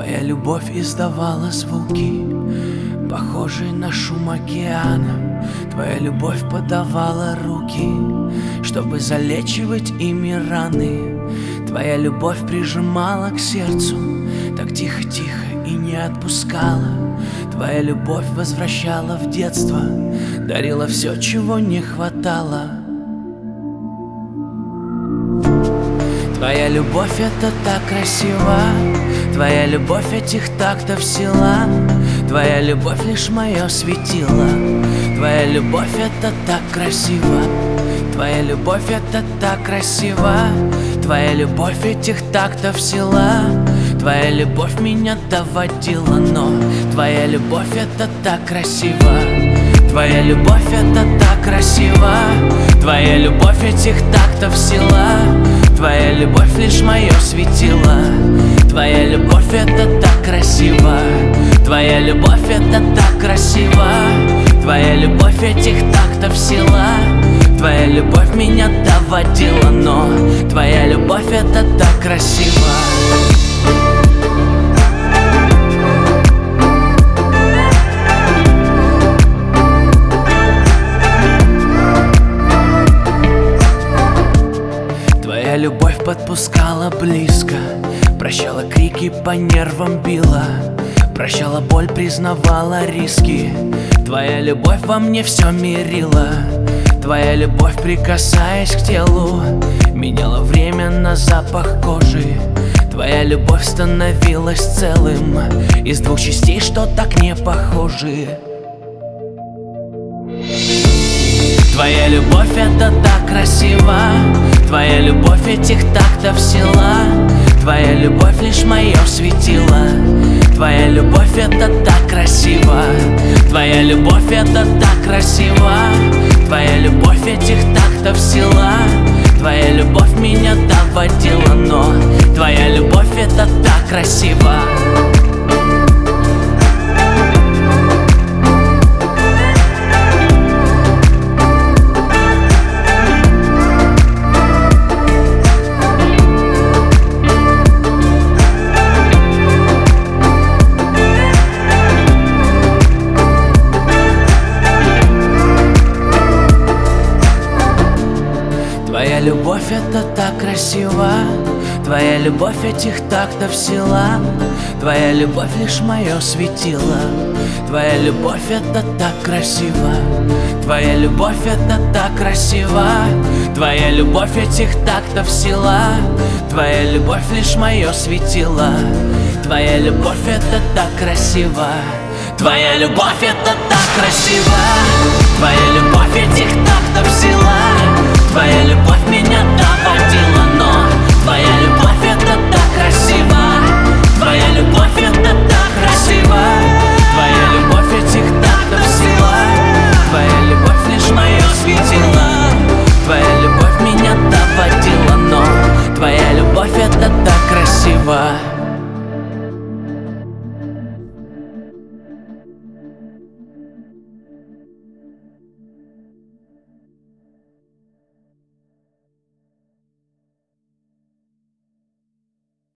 Твоя любовь издавала звуки, похожие на шум океана. Твоя любовь подавала руки, чтобы залечивать ими раны. Твоя любовь прижимала к сердцу так тихо-тихо и не отпускала. Твоя любовь возвращала в детство, дарила все, чего не хватало. Твоя любовь — это так красиво, твоя любовь этих тактов сила. Твоя любовь лишь мое светило, твоя любовь — это так красиво. Твоя любовь — это так красиво, твоя любовь этих тактов сила. Твоя любовь меня доводила, но твоя любовь — это так красиво. Твоя любовь — это так красиво, твоя любовь этих тактов сила. Твоя любовь лишь мое светило, твоя любовь — это так красиво. Твоя любовь — это так красиво, твоя любовь этих тактов сила. Твоя любовь меня доводила, но твоя любовь — это так красиво. Твоя любовь подпускала близко, прощала крики, по нервам била, прощала боль, признавала риски. Твоя любовь во мне все мирила. Твоя любовь, прикасаясь к телу, меняла время на запах кожи. Твоя любовь становилась целым из двух частей, что так не похожи. Твоя любовь — это так красиво, твоя любовь этих тактов сила. Твоя любовь лишь мое светило, твоя любовь — это так красиво. Твоя любовь — это так красиво, твоя любовь этих тактов сила. Твоя любовь меня доводила, но твоя любовь — это так красиво. Твоя любовь — это так красиво, твоя любовь этих тактов сила. Твоя любовь лишь мое светило, твоя любовь — это так красиво. Твоя любовь — это так красиво, твоя любовь этих тактов сила. Твоя любовь лишь мое светило, твоя любовь — это так красиво. Твоя любовь — это так красиво, твоя любовь этих тактов